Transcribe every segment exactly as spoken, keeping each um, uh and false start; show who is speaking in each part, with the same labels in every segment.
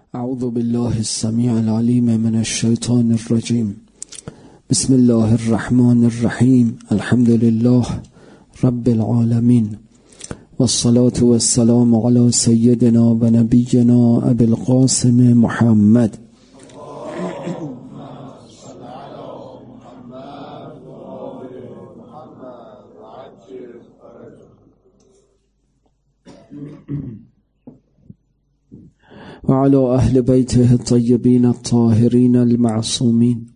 Speaker 1: اعوذ بالله السمیع العلیم من الشیطان الرجیم. بسم الله الرحمن الرحیم. الحمد لله رب العالمین والصلاة والسلام علی سیدنا و نبینا ابی القاسم محمد. وعلى أهل بيته الطيبين الطاهرين المعصومين،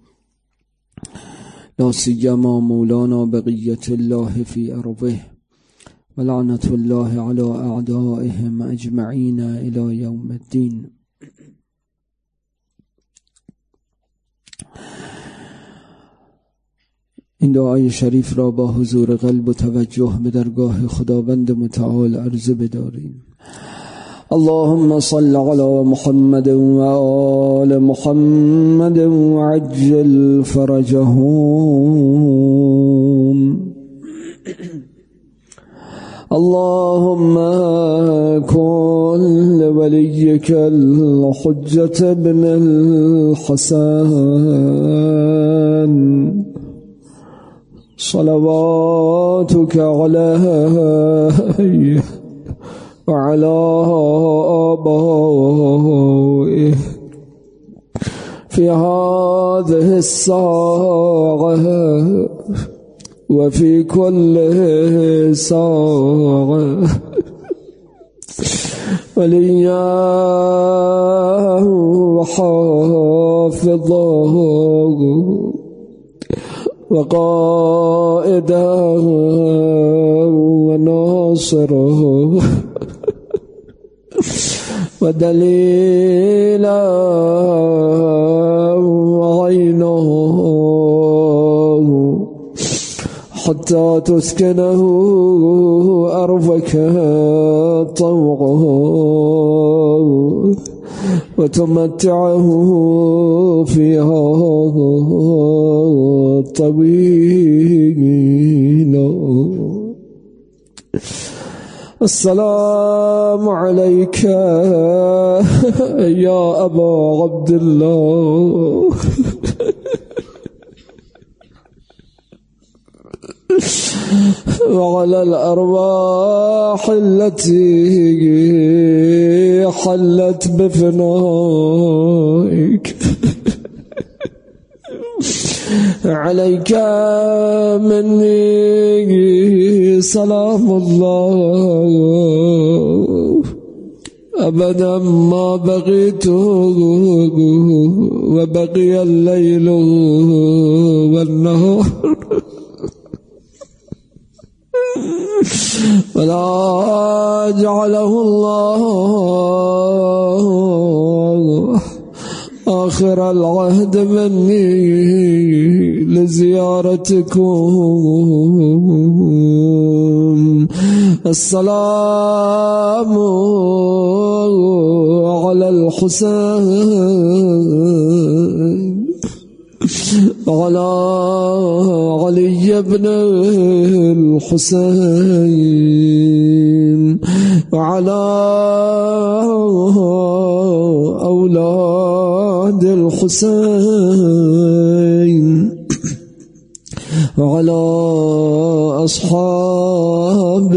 Speaker 1: لا سيما مولانا بقية الله في أرضه، ولعنة الله على أعدائهم أجمعين إلى يوم الدين. این دعای شریف را با حضور قلب و توجه به درگاه خداوند متعال عرضه بداریم. اللهم صل على محمد وآل محمد وعجل فرجهم. اللهم كن لوليك الحجة بن الحسن صلواتك عليه وعلى آبائه في هذه الساعة وفي كل ساعة، وليا وحافظه وقائده وناصره ودليلا وعينه حتى تسكنه أرضك طوعه وتمتعه فيها طويلا. السلام عليك يا أبا عبد الله وعلى الأرواح التي حلت بفنائك. عليك مني سلام الله أبدا ما بقيت وبقي الليل والنهار، ولا جعله الله آخر العهد مني لزيارتكم. السلام على الحسين وعلى علي بن الحسين وعلى أولاد الحسين وعلى أصحاب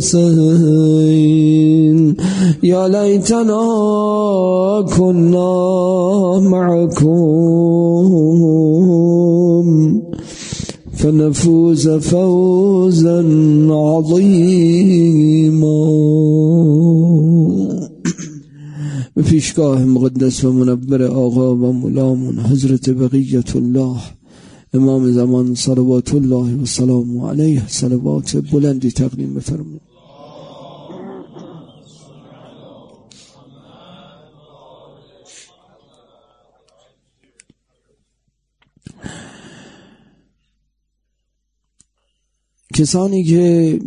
Speaker 1: الحسين. يا ليتنا كنا معكم فنفوز فوزا عظيما. به پیشگاه مقدس و منور آقا و مولامون حضرت بقیت الله امام زمان صلوات الله و سلام علیه صلوات بلندی تقدیم بفرمایید. کسانی که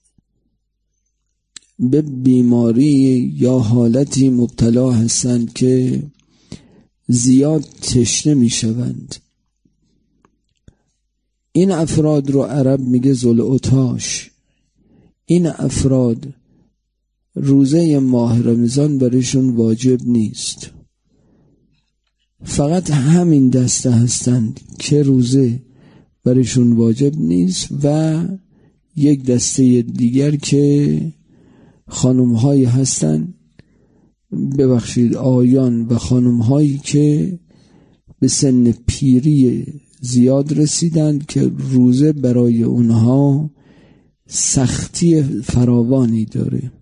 Speaker 1: به بیماری یا حالتی مبتلا هستند که زیاد تشنه می شوند، این افراد رو عرب میگه ذوالعطاش. این افراد روزه ماه رمضان برایشون واجب نیست، فقط همین دسته هستند که روزه برشون واجب نیست و یک دسته دیگر که خانم هایی هستند، ببخشید آقایان و خانم هایی که به سن پیری زیاد رسیدند که روزه برای اونها سختی فراوانی داره.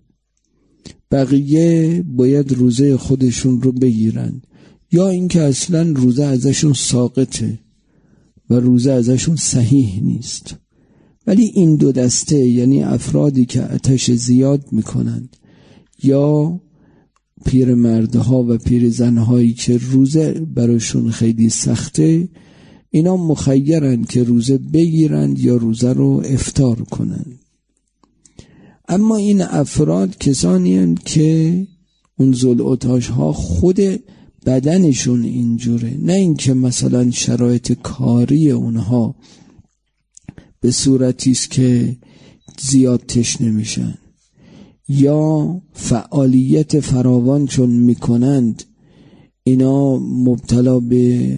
Speaker 1: بقیه باید روزه خودشون رو بگیرند یا اینکه اصلا روزه ازشون ساقطه و روزه ازشون صحیح نیست. ولی این دو دسته، یعنی افرادی که آتش زیاد میکنند یا پیرمردها و پیرزنهایی که روزه براشون خیلی سخته، اینا مخیرند که روزه بگیرند یا روزه رو افطار کنند. اما این افراد کسانی هستند که اون ذوالعطاش ها خود بدنشون اینجوره، نه اینکه مثلا شرایط کاری اونها به صورتی است که زیاد تشنه میشن یا فعالیت فراوان چون میکنند اینا مبتلا به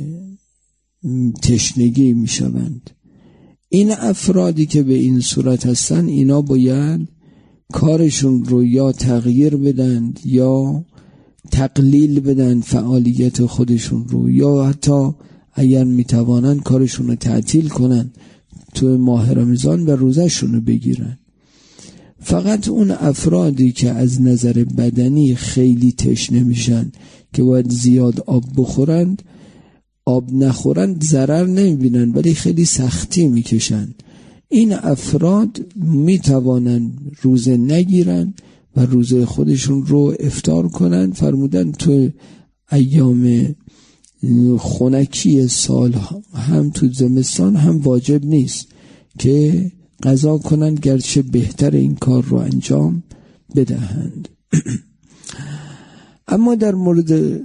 Speaker 1: تشنگی میشوند. این افرادی که به این صورت هستن اینا باید کارشون رو یا تغییر بدن یا تقلیل بدن فعالیت خودشون رو، یا حتی اگر میتوانن کارشون رو تعطیل کنن تو ماه رمضان و روزهشون رو بگیرن. فقط اون افرادی که از نظر بدنی خیلی تشنه میشن که باید زیاد آب بخورند، آب نخورند ضرر نمیبینن ولی خیلی سختی میکشن. این افراد میتوانن روزه نگیرن و روزه خودشون رو افطار کنن. فرمودن تو ایام خنکی سال هم تو زمستان هم واجب نیست که قضا کنند، گرچه بهتر این کار رو انجام بدهند. اما در مورد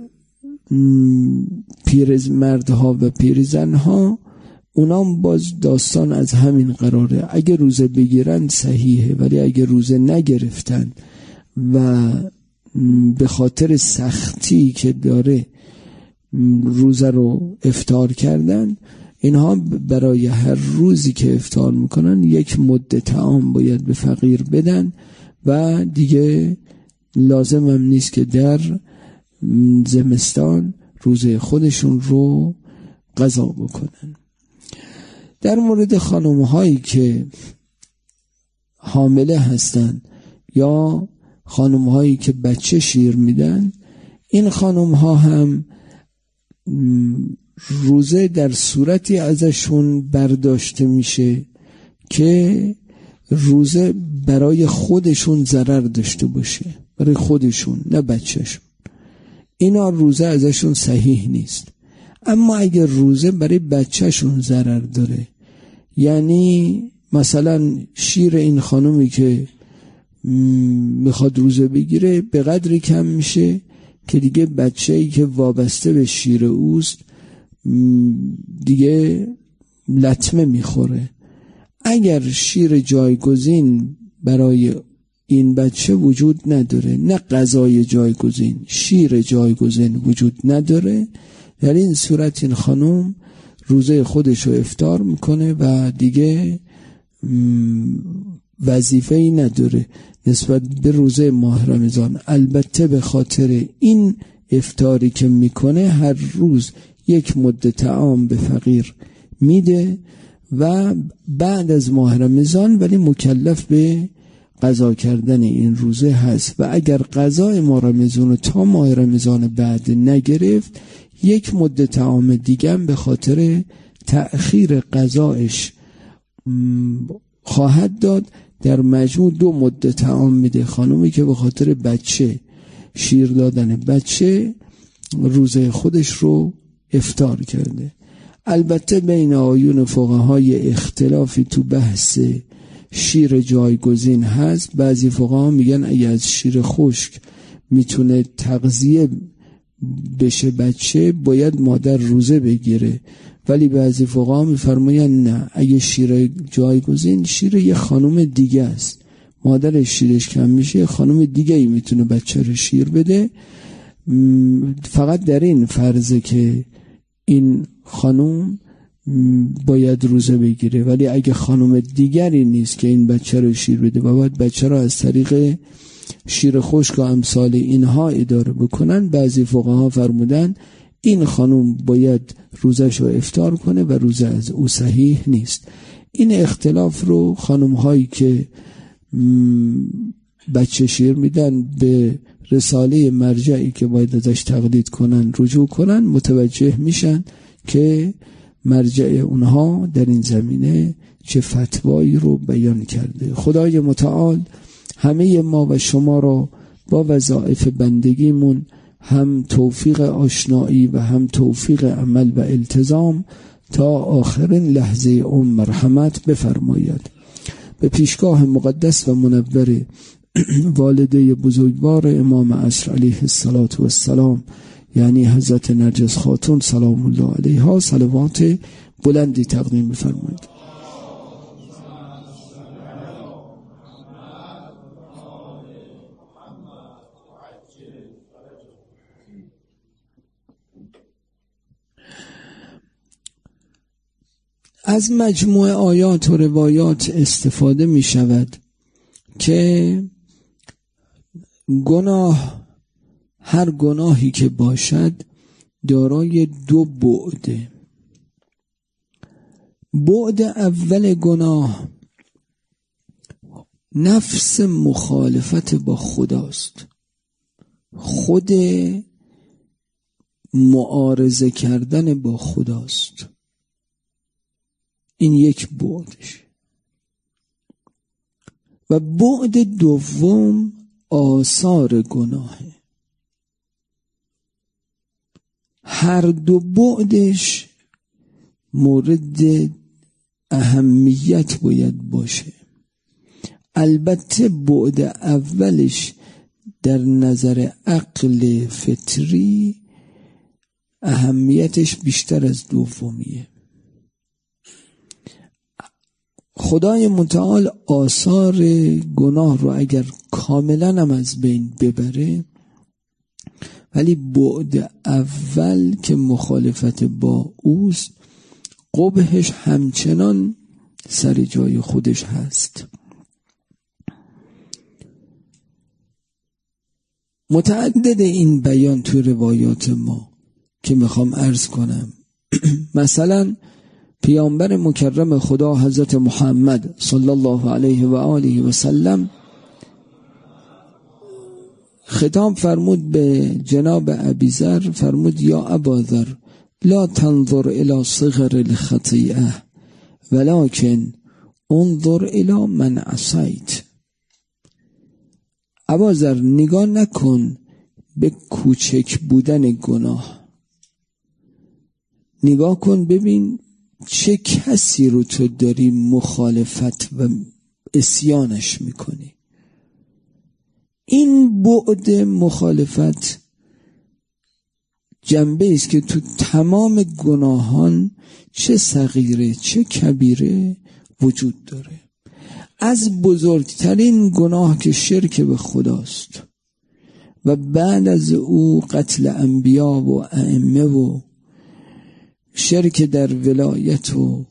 Speaker 1: پیرمردها و پیرزنها، اونام باز داستان از همین قراره. اگه روزه بگیرن صحیحه، ولی اگه روزه نگرفتن و به خاطر سختی که داره روزه رو افطار کردن، اینها برای هر روزی که افطار میکنن یک مد طعام باید به فقیر بدن و دیگه لازم هم نیست که در زمستان روزه خودشون رو قضا بکنن. در مورد خانم هایی که حامله هستن یا خانم هایی که بچه شیر میدن، این خانم ها هم روزه در صورتی ازشون برداشته میشه که روزه برای خودشون ضرر داشته باشه، برای خودشون نه بچهشون. اینا روزه ازشون صحیح نیست. اما اگر روزه برای بچهشون ضرر داره، یعنی مثلا شیر این خانومی که میخواد روزه بگیره به قدری کم میشه که دیگه بچه‌ای که وابسته به شیر اوست دیگه لطمه میخوره. اگر شیر جایگزین برای این بچه وجود نداره، نه غذای جایگزین، شیر جایگزین وجود نداره، در این صورت این خانم روزه خودش رو افطار میکنه و دیگه وظیفه‌ای نداره نسبت به روزه ماه رمضان. البته به خاطر این افطاری که میکنه هر روز یک مد طعام به فقیر میده و بعد از ماه رمضان ولی مکلف به قضا کردن این روزه هست. و اگر قضای ماه رمضان رو تا ماه رمضان بعد نگرفت، یک مد طعام دیگه به خاطر تأخیر قضایش خواهد داد. در مجموع دو مد طعام میده خانومی که به خاطر بچه، شیر دادن بچه، روزه خودش رو افطار کرده. البته بین آیون فقهای اختلافی تو بحث شیر جایگزین هست. بعضی فقها میگن اگه از شیر خشک میتونه تغذیه بشه بچه، باید مادر روزه بگیره. ولی بعضی فقها میفرماین نه، اگه شیر جایگزین، شیر یه خانم دیگه است، مادر شیرش کم میشه، خانم دیگه ای میتونه بچه رو شیر بده فقط در این فرضه که این خانوم باید روزه بگیره، ولی اگه خانوم دیگری نیست که این بچه رو شیر بده و باید بچه رو از طریق شیر خشک و امثال اینها اداره بکنن، بعضی فقها فرمودن این خانوم باید روزش رو افطار کنه و روزه از او صحیح نیست. این اختلاف رو خانوم هایی که بچه شیر میدن به رساله مرجعی که باید ازش تقلید کنن رجوع کنن متوجه میشن که مرجع اونها در این زمینه چه فتوایی رو بیان کرده. خدای متعال همه ما و شما را با وظایف بندگیمون هم توفیق آشنایی و هم توفیق عمل و التزام تا آخرین لحظه عمر مرحمت بفرماید. به پیشگاه مقدس و منور والده بزرگوار امام عصر علیه السلام یعنی حضرت نرجس خاتون سلام الله علیها صلوات بلندی تقدیم بفرمایید. از مجموع آیات و روایات استفاده می شود که گناه، هر گناهی که باشد دارای دو بعده. بعد اول گناه نفس مخالفت با خداست، خود معارضه کردن با خداست. این یک بعدش. و بعد دوم آثار گناهه. هر دو بعدش مورد اهمیت باید باشه. البته بعد اولش در نظر عقل فطری اهمیتش بیشتر از دومیه. خدای متعال آثار گناه رو اگر کاملا هم از بین ببره، ولی بعد اول که مخالفت با اوست قبحش همچنان سر جای خودش هست. متعدد این بیان تو روایات ما که میخوام عرض کنم. مثلا پیامبر مکرم خدا حضرت محمد صلی الله علیه و آله و سلم خطاب فرمود به جناب ابیذر، فرمود یا اباذر لا تنظر الى صغر الخطیئه ولكن انظر الى من عصیت. اباذر نگاه نکن به کوچک بودن گناه، نگاه کن ببین چه کسی رو تو داری مخالفت و عصیانش میکنی. این بعد مخالفت جنبه است که تو تمام گناهان چه صغیره چه کبیره وجود داره. از بزرگترین گناه که شرک به خداست و بعد از او قتل انبیا و ائمه و شرک در ولایت و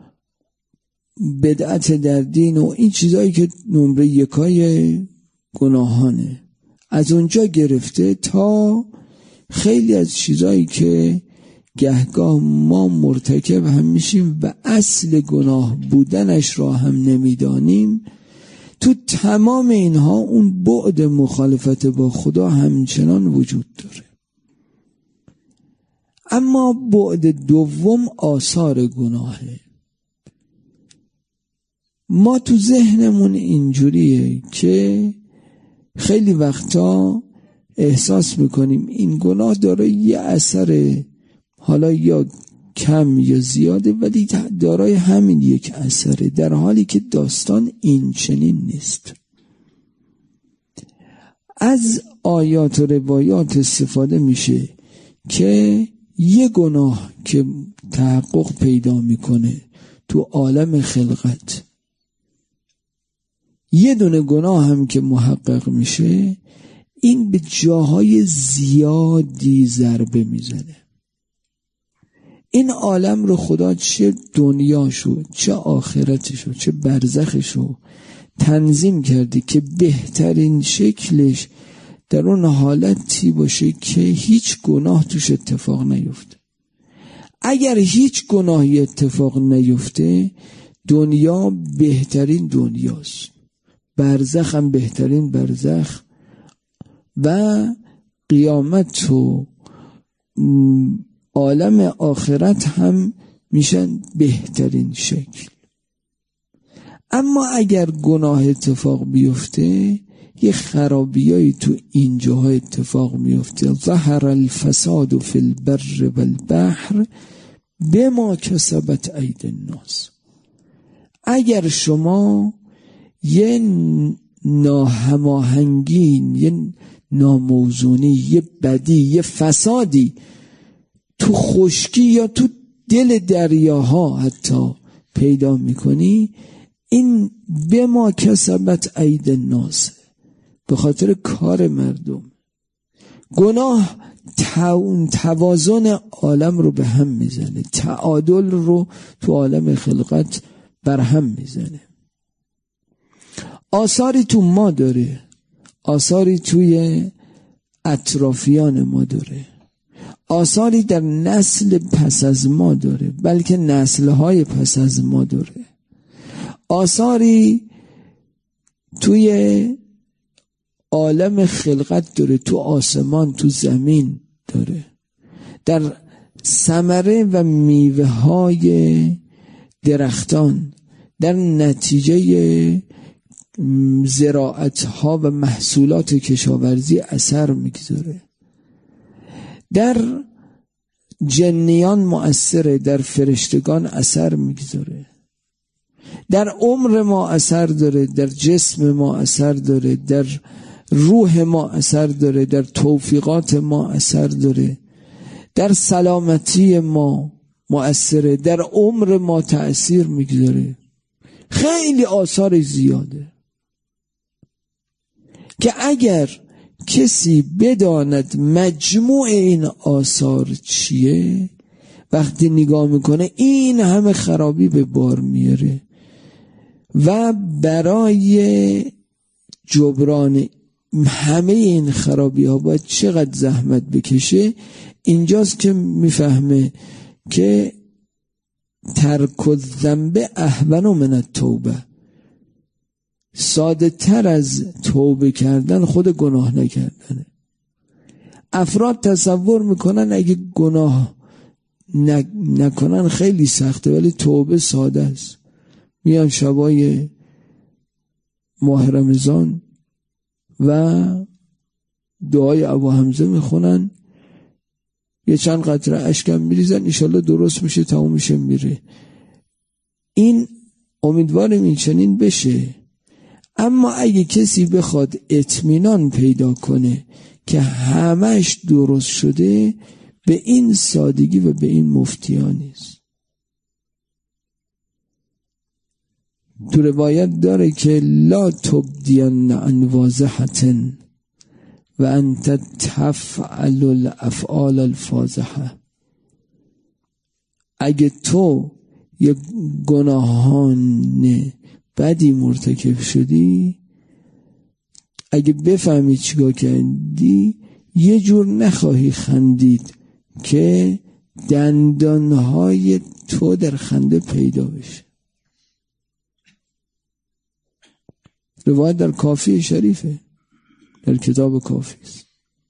Speaker 1: بدعت در دین و این چیزایی که نمره یکای گناهانه، از اونجا گرفته تا خیلی از چیزایی که گهگاه ما مرتکب هم میشیم و اصل گناه بودنش را هم نمیدانیم. تو تمام اینها اون بعد مخالفت با خدا همچنان وجود داره. اما بعد دوم آثار گناهه. ما تو ذهنمون اینجوریه که خیلی وقتا احساس میکنیم این گناه داره یه اثر، حالا یا کم یا زیاده، ولی دارای همین یک اثره، در حالی که داستان این چنین نیست. از آیات و روایات استفاده میشه که یه گناه که تحقق پیدا میکنه تو عالم خلقت، یه دونه گناه هم که محقق میشه، این به جاهای زیادی ضربه میزنه. این عالم رو خدا چه دنیاشو چه آخرتشو چه برزخشو تنظیم کرده که بهترین شکلش در اون حالتی باشه که هیچ گناه توش اتفاق نیفته. اگر هیچ گناهی اتفاق نیفته دنیا بهترین دنیاست، برزخ هم بهترین برزخ و قیامت و عالم آخرت هم میشن بهترین شکل. اما اگر گناه اتفاق بیفته یه خرابیایی تو اینجاها اتفاق میفته. ظهر الفساد فی البر والبحر بما کسبت ایدی الناس. اگر شما یه ناهماهنگی، یه ناموزونی، یه بدی، یه فسادی تو خشکی یا تو دل دریاها حتی پیدا میکنی، این به ما کسبت ایدی الناس، به خاطر کار مردم. گناه توازن عالم رو به هم میزنه، تعادل رو تو عالم خلقت بر هم میزنه. آثاری تو ما داره، آثاری توی اطرافیان ما داره، آثاری در نسل پس از ما داره، بلکه نسلهای پس از ما داره، آثاری توی عالم خلقت داره، تو آسمان، تو زمین داره، در ثمره و میوه های درختان، در نتیجه زراعت ها و محصولات کشاورزی اثر میگذاره، در جنیان مؤثره، در فرشتگان اثر میگذاره، در عمر ما اثر داره، در جسم ما اثر داره، در روح ما اثر داره، در توفیقات ما اثر داره، در سلامتی ما مؤثره، در عمر ما تأثیر میگذاره. خیلی آثار زیاده که اگر کسی بداند مجموع این آثار چیه، وقتی نگاه میکنه این همه خرابی به بار میاره و برای جبران همه این خرابی ها باید چقدر زحمت بکشه. اینجاست که میفهمه که ترک الذنب اهون من التوبه، ساده تر از توبه کردن خود گناه نکردنه. افراد تصور میکنن اگه گناه نکنن خیلی سخته، ولی توبه ساده است. میان شبای ماه رمضان و دعای ابو حمزه میخونن، یه چند قطره اشکم میریزن، انشالله درست میشه، تموم میشه، میره. این امیدوارم این چنین بشه. اما اگه کسی بخواد اطمینان پیدا کنه که همش درست شده، به این سادگی و به این مفتیان نیست. تو روایت داره که لا تبدین عن واضحة و انت تفعل الافعال الفاضحه. اگه تو یک گناهان بدی مرتکب شدی، اگه بفهمی چیکار کردی، یه جور نخواهی خندید که دندانهای تو در خنده پیدا بشه. روایت در کافی شریفه، در کتاب کافی است.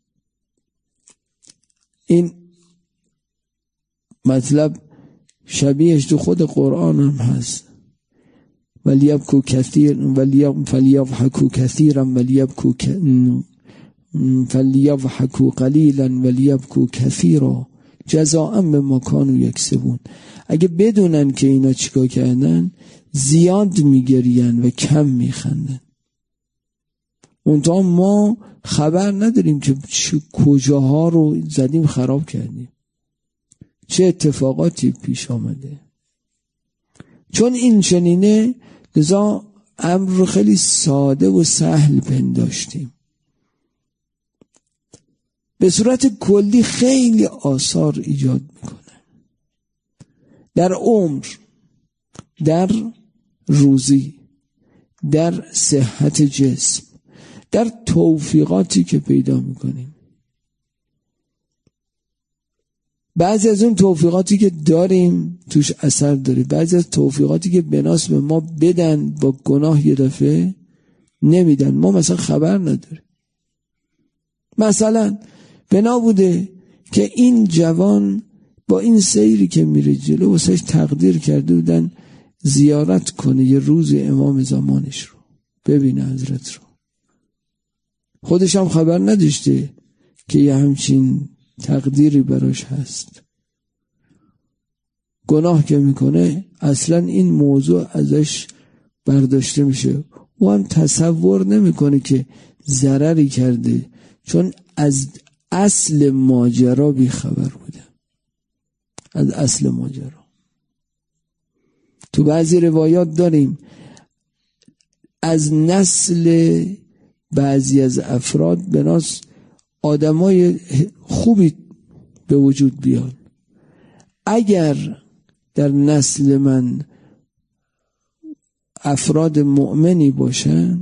Speaker 1: این مطلب شبیهش تو خود قرآن هم هست. ولیبکو کثیر فلیضحکوا کثیرا ولیبکو فلیضحکوا قلیلا ولیبکو کثیرا جزاء بما کانوا یکسبون. اگه بدونن که اینا چیکار کردن، زیاد میگرین و کم میخندن. اونتا ما خبر نداریم که کجاها رو زدیم خراب کردیم، چه اتفاقاتی پیش آمده. چون این چنینه، لذا امر رو خیلی ساده و سهل پنداشتیم. به صورت کلی خیلی آثار ایجاد میکنه در عمر، در روزی، در صحت جسم، در توفیقاتی که پیدا میکنیم. بعضی از اون توفیقاتی که داریم توش اثر داره، بعضی از توفیقاتی که بناس به ما بدن با گناه یه دفعه نمیدن، ما مثلا خبر نداریم. مثلا بنا بوده که این جوان با این سیری که میره جلو واسهش تقدیر کرده بودن زیارت کنه یه روز امام زمانش رو ببینه، حضرت رو. خودش هم خبر نداشته که یه همچین تقدیری براش هست. گناه که میکنه اصلا این موضوع ازش برداشته میشه، او هم تصور نمیکنه که ضرری کرده، چون از اصل ماجرا بی خبر بوده، از اصل ماجرا. تو بعضی روایات داریم از نسل بعضی از افراد بناس آدمای خوبی به وجود بیان. اگر در نسل من افراد مؤمنی باشن،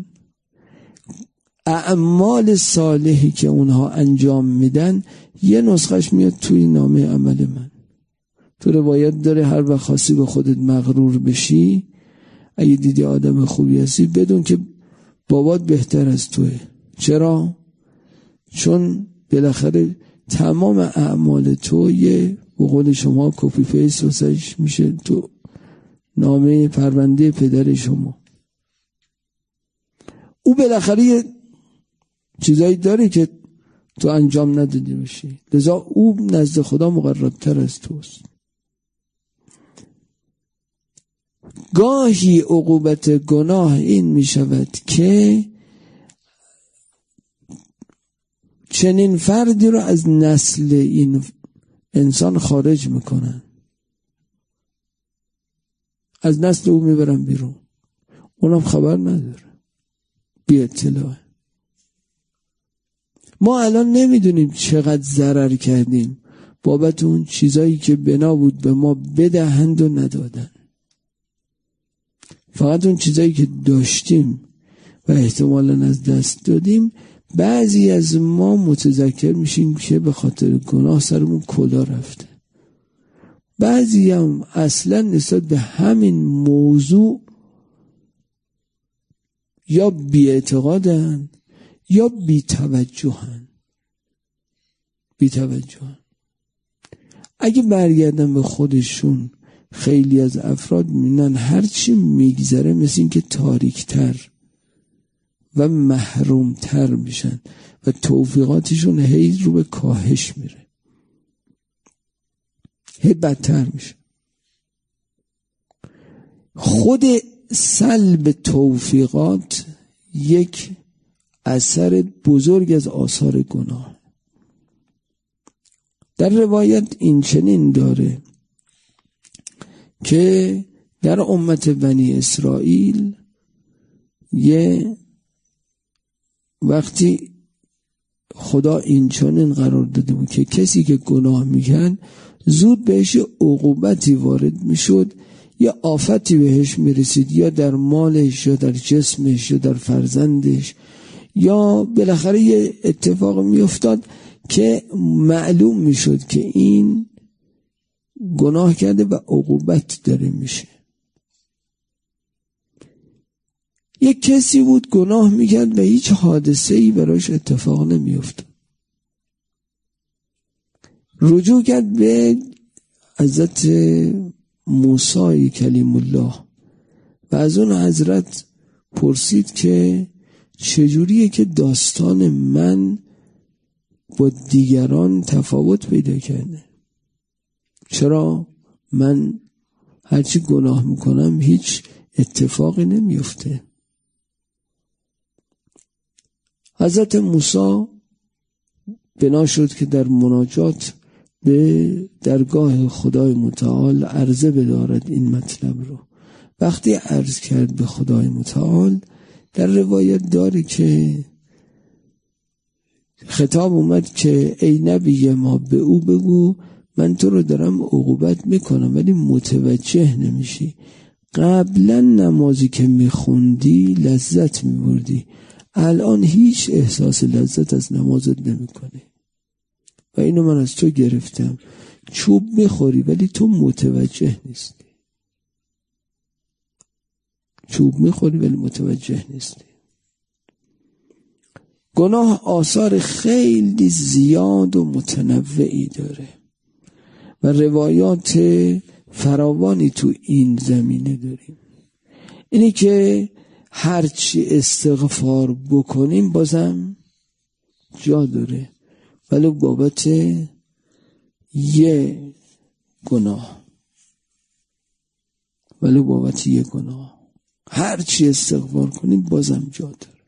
Speaker 1: اعمال صالحی که اونها انجام میدن یه نسخش میاد توی نامه عمل من. تو روایت داره هر وقت خواستی به خودت مغرور بشی، اگه دیدی آدم خوبی هستی بدون که بابات بهتر از توه. چرا؟ چون بالاخره تمام اعمال تو یه به قول شما کپی پیست واسش میشه تو نامه پرونده پدر شما. او بالاخره یه چیزایی داره که تو انجام ندادی باشی، لذا او نزد خدا مقربتر از توست. گاهی عقوبت گناه این می شود که چنین فردی رو از نسل این انسان خارج میکنن، از نسل او میبرن بیرون، اونم خبر نداره، بی اطلاعه. ما الان نمیدونیم چقدر ضرر کردیم بابت اون چیزایی که بنا بود به ما بدهند و ندادن. فقط اون چیزایی که داشتیم و احتمالاً از دست دادیم، بعضی از ما متذکر میشیم که به خاطر گناه سرمون کلا رفته. بعضی هم اصلا نسبت به همین موضوع یا بی‌اعتقادن یا بی‌توجهن. بی‌توجهن. اگه برگردن به خودشون، خیلی از افراد میبینن هرچی میگذره مثل این که تاریکتر و محرومتر میشن و توفیقاتشون هی رو به کاهش میره، هی بدتر میشه. خود سلب توفیقات یک اثر بزرگ از آثار گناه. در روایت این چنین داره که در امت بنی اسرائیل یه وقتی خدا این چنین قرار داده بود که کسی که گناه میکن زود بهش عقوبتی وارد میشد، یا آفتی بهش میرسید، یا در مالش یا در جسمش یا در فرزندش، یا بالاخره یه اتفاق میافتاد که معلوم میشد که این گناه کرده و عقوبت داره میشه. یک کسی بود گناه میکرد و هیچ حادثه‌ای براش اتفاق نمیافتاد. رجوع کرد به حضرت موسی کلیم الله و از اون حضرت پرسید که چجوریه که داستان من با دیگران تفاوت پیدا کرده؟ چرا من هرچی گناه میکنم هیچ اتفاقی نمیفته؟ حضرت موسی بنا شد که در مناجات به درگاه خدای متعال عرضه بدارد این مطلب رو. وقتی عرض کرد به خدای متعال، در روایت داره که خطاب اومد که ای نبی ما به او بگو من تو رو دارم عقوبت میکنم ولی متوجه نمیشی. قبلا نمازی که میخوندی لذت میبردی، الان هیچ احساس لذت از نمازت نمیکنی و اینو من از تو گرفتم. چوب میخوری ولی تو متوجه نیستی. چوب میخوری ولی متوجه نیستی. گناه آثار خیلی زیاد و متنوعی داره و روایات فراوانی تو این زمینه داریم. اینی که هرچی استغفار بکنیم بازم جا داره، ولی بابت یه گناه ولی بابت یه گناه هرچی استغفار کنیم بازم جا داره.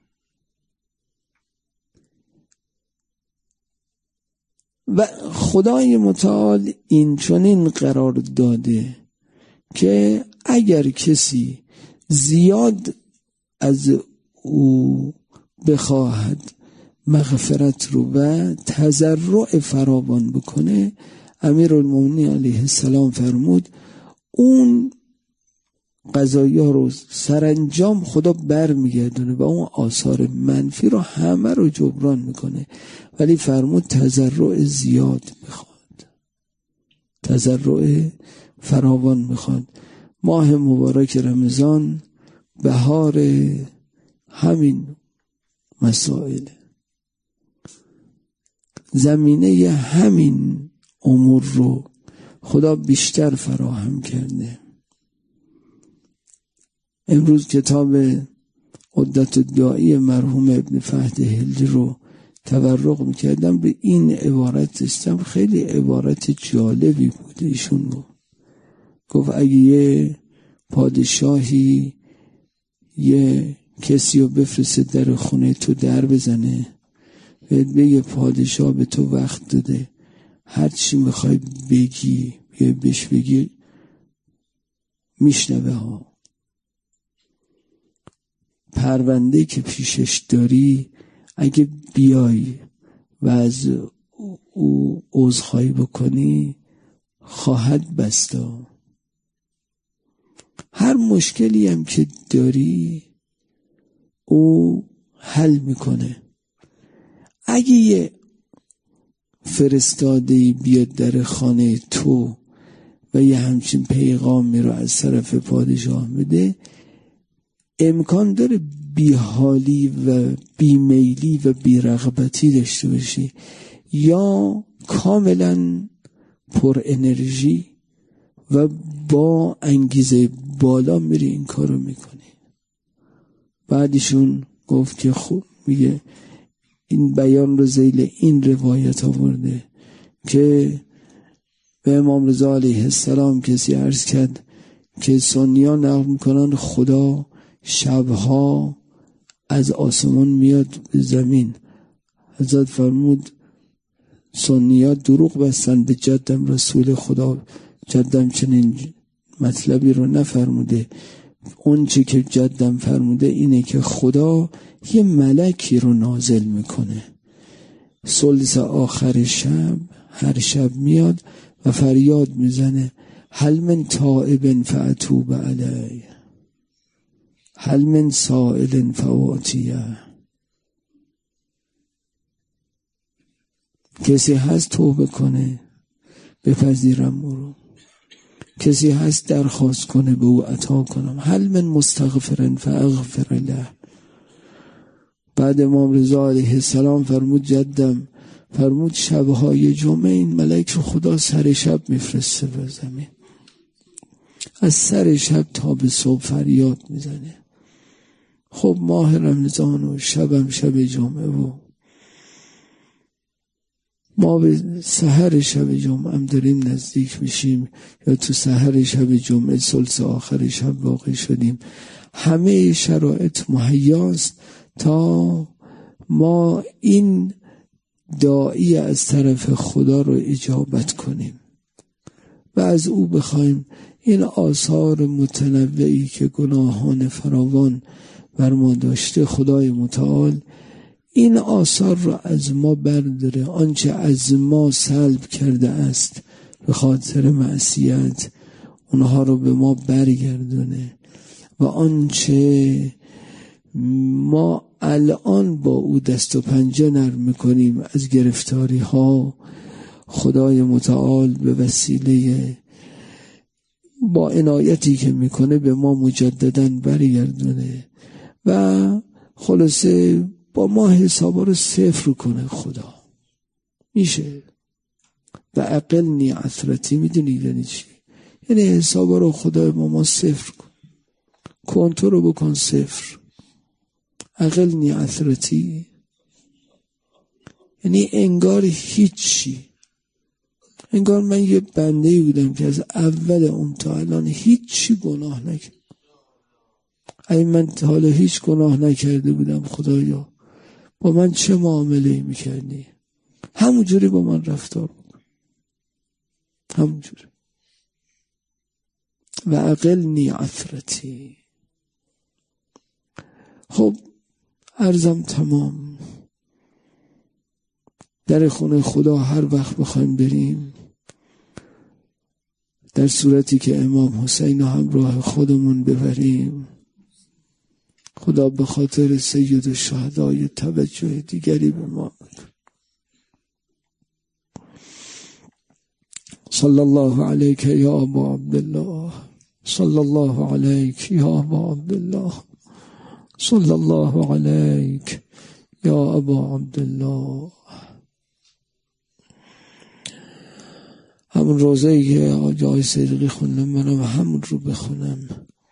Speaker 1: و خدای متعال این چنین قرار داده که اگر کسی زیاد از او بخواهد مغفرت رو و تضرع فراوان بکنه، امیرالمومنین علیه السلام فرمود اون قضایا رو سرانجام خدا بر میگردونه و اون آثار منفی رو همه رو جبران میکنه، ولی فرمود تضرع زیاد میخواد، تضرع فراوان میخواد. ماه مبارک رمضان بهار همین مسائل، زمینه همین امور رو خدا بیشتر فراهم کرده. امروز کتاب عدت الداعی مرحوم ابن فهد هلدی رو تورق میکردم، به این عبارت داشتم، خیلی عبارت جالبی بوده. ایشون رو گفت اگه یه پادشاهی یه کسی رو بفرسته در خونه تو در بزنه، بگه پادشاه به تو وقت داده هر چی میخوای بگی بیا بهش بگی میشنوه ها، پرونده که پیشش داری اگه بیای و از او عذرخواهی بکنی خواهد بستا. هر مشکلی هم که داری او حل میکنه. اگه یه فرستاده‌ای بیاد در خانه تو و یه همچین پیغامی رو از طرف پادشاه بده، امکان داره بیحالی و بیمیلی و بیرغبتی داشته باشی یا کاملا پر انرژی و با انگیزه بالا میری این کار رو میکنی. بعدشون گفت که خوب میگه این بیان رو ذیل این روایت آورده که به امام رضا علیه السلام کسی عرض کرد که سنی‌ها نقل میکنن خدا شبها از آسمان میاد به زمین. حضرت فرمود سنی‌ها دروغ بستن به جدم رسول خدا، جدم چنین مطلبی رو نفرموده. اون چی که جدم فرموده اینه که خدا یه ملکی رو نازل میکنه ثلث آخر شب، هر شب میاد و فریاد میزنه هل من تائب فاتوب علیه هل من سائل فواتیه. کسی هست توبه کنه بپذیرم او رو، کسی هست درخواست کنه به او عطا کنم. هل من مستغفر فاغفر له. بعد امام رضا علیه السلام فرمود جدم فرمود شبهای جمعه این ملک رو خدا سر شب میفرسته به زمین، از سر شب تا به صبح فریاد میزنه. خب ماه رمضان و شبم شب جمعه و ما به سحر شب جمعه هم داریم نزدیک میشیم یا تو سحر شب جمعه ثلث آخر شب واقع شدیم. همه شرایط مهیاست تا ما این داعی از طرف خدا رو اجابت کنیم و از او بخوایم این آثار متنوعی که گناهان فراوان بر ما داشته خدای متعال این آثار را از ما برداره، آنچه از ما سلب کرده است به خاطر معصیت اونها رو به ما برگردونه و آنچه ما الان با او دست و پنجه نرم میکنیم از گرفتاری ها، خدای متعال به وسیله با عنایتی که میکنه به ما مجدداً برگردونه و خلاصه با ما حسابا رو صفر کنه. خدا میشه و اقلنی عثرتی، میدونید یعنی چی؟ یعنی حسابا رو خدا با ما صفر کن، کنتو رو بکن صفر. اقلنی عثرتی یعنی انگار هیچی، انگار من یه بنده‌ای بودم که از اول اون تا الان هیچی گناه نکردم. اگه من تا حالا هیچ گناه نکرده بودم خدایا با من چه معامله‌ای میکردی؟ همونجوری با من رفتار بکن، همونجوری. و اقلنی عثرتی. خب عرضم تمام. در خونه خدا هر وقت بخوایم بریم، در صورتی که امام حسین همراه خودمون ببریم، خدا به خاطر سید الشهدای توجه دیگری به ما بده. صلی الله علیک یا ابا عبدالله، صلی الله علیک یا ابا عبدالله، صلی الله علیک یا ابا عبدالله. همون روزه‌ای که آقای صدیقی خوندم منم همون رو بخونم.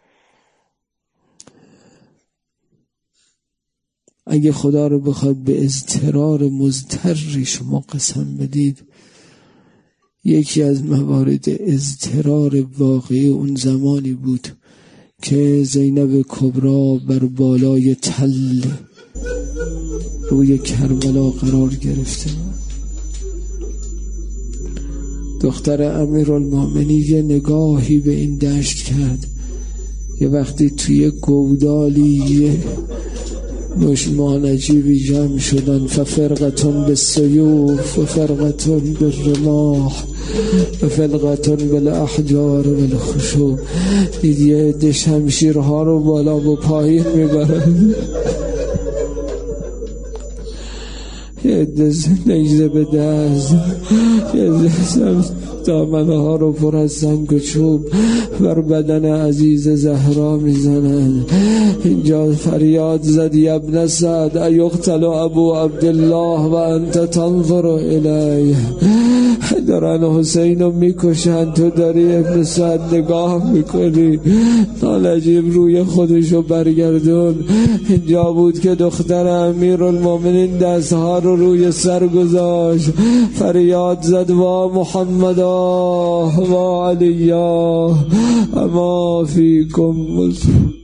Speaker 1: اگه خدا رو بخواد به اضطرار مضطری شما قسم بدید، یکی از موارد اضطرار واقعی اون زمانی بود که زینب کبرا بر بالای تل روی کربلا قرار گرفته. دختر امیرالمومنین یه نگاهی به این دشت کرد. یه وقتی توی گودالی نشمان عجیبی جمع شدن، ففرقتون بالسیوف و فرقتون بالرماح و فرقتون بالاحجار و بالخشوب. دید یه عده شمشیرها رو بالا و پایین میبرن، یه عده نیزه به دست، یه عده دامنه ها رو پر از سنگ و چوب بر بدن عزیز زهرا میزنن. اینجا فریاد زد یا ابن سعد ایقتل ابو عبدالله و انت تنظر الیه. دارن حسین رو میکشن، تو داری ابن سعد نگاه میکنی. نالجیب روی خودشو برگردون. اینجا بود که دختر امیرالمومنین دستها رو روی سر گذاشت، فریاد زد وا محمد و علیا اما فیکم